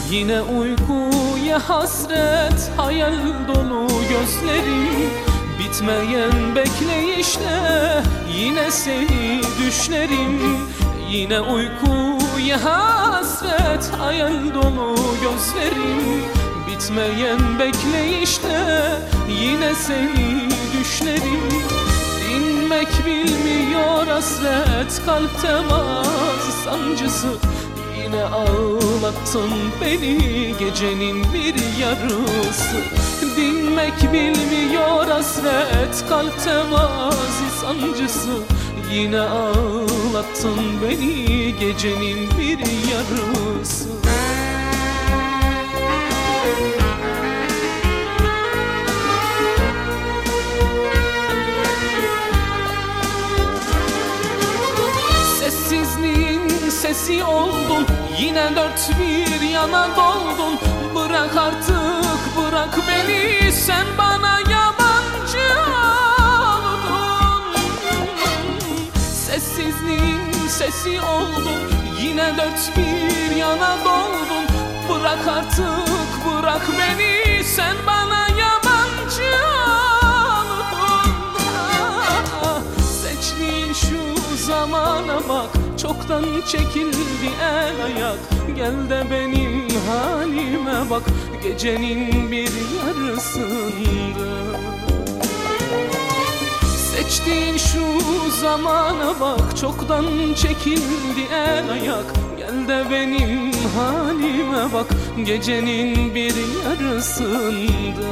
Yine uykuya hasret, hayal dolu gözlerim. Bitmeyen bekleyişle yine seni düşlerim. Yine uykuya hasret, hayal dolu gözlerim. Bitmeyen bekleyişte yine seni düşlerim. Dinmek bilmiyor hasret, kalp temas sancısı. Yine ağlattın beni gecenin bir yarısı. Dinmek bilmiyor hasret, kalp temas sancısı. Yine ağlattın beni gecenin bir yarısı. Sessizliğin sesi oldun, yine dört bir yana doldun. Bırak artık, bırak beni, sen bana yabancı oldun. Sessizliğin sesi oldun, yine dört bir yana doldun. Bırak artık, bırak beni, sen bana yabancı oldun. Seçtiğin şu zamana bak, çoktan çekildi el ayak. Gel de benim halime bak, gecenin bir yarısında. Seçtiğin şu zamana bak, çoktan çekildi el ayak. Gel de benim halime bak, gecenin bir yarısında.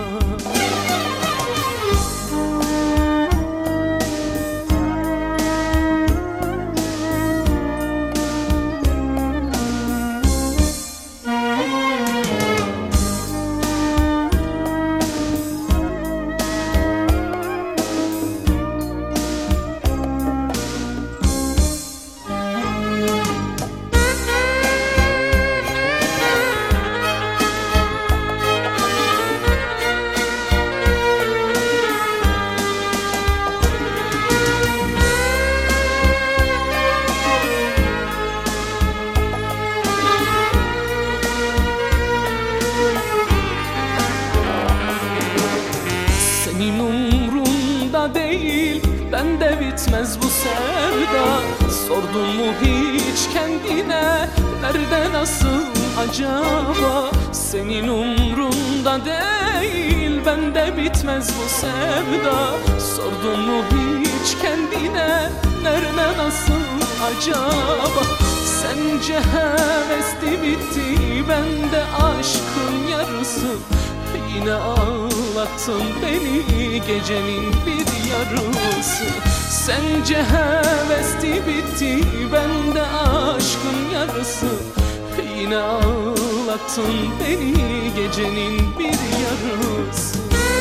Senin umrunda değil, bende bitmez bu sevda. Sordun mu hiç kendine, nerede nasıl acaba? Senin umrunda değil, bende bitmez bu sevda. Sordun mu hiç kendine, nerede nasıl acaba? Sence hevesli bitti, bende aşkın yarısı. Yine ağlattın beni gecenin bir yarısı. Sence hevesli bitti, bende aşkın yarısı. Yine ağlattın beni gecenin bir yarısı.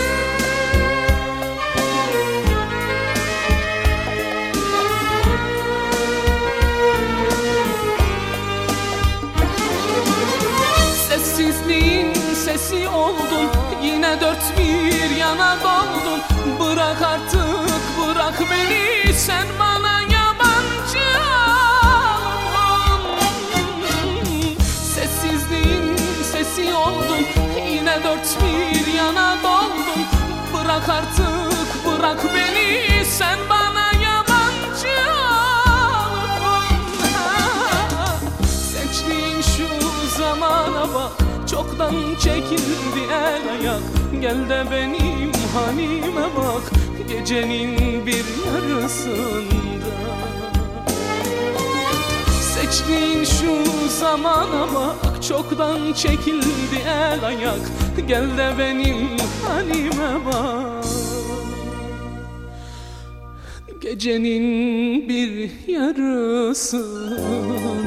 Sessizliğin sesi oldun, yine dört bir yana doldun. Bırak artık, bırak beni, sen bana yabancı oldun. Sessizliğin sesi oldun, yine dört bir yana doldun. Bırak artık, bırak beni, sen bana yabancı oldun. Seçtiğin şu zamana bak, çoktan çekildi el ayak. Gel de benim halime bak, gecenin bir yarısında. Seçtiğin şu zamana bak, çoktan çekildi el ayak. Gel de benim halime bak, gecenin bir yarısında.